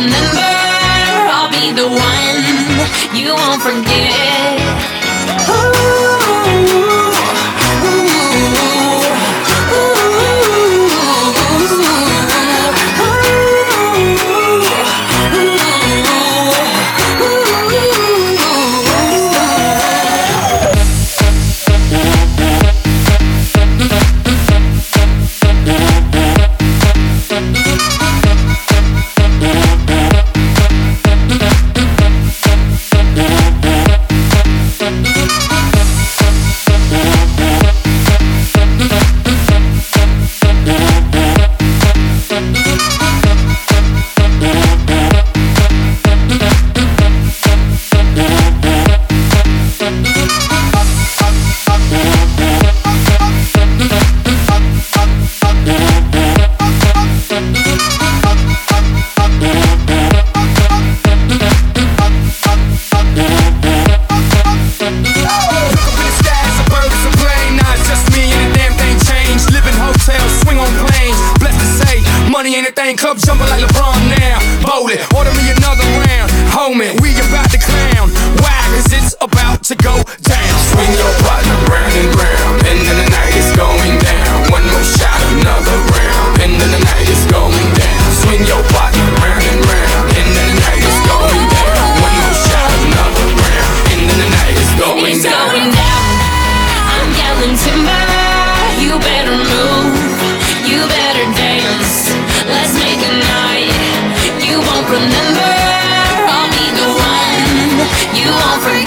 remember. I'll be the one you won't forget. Money ain't a thing, club jumping like LeBron now. Bowling, order me another round. Homie, we about to clown. Why? Cause it's about to go down. Swing your partner round and round, and then the night is going down. One more shot, another round, and then the night is going down. Swing your partner round and round, and then the night is going down. One more shot, another round, and then the night is going It's down. going down. I'm yelling timber. You better move. You better dance. Let's make a night you won't remember. I'll be the one you won't forget.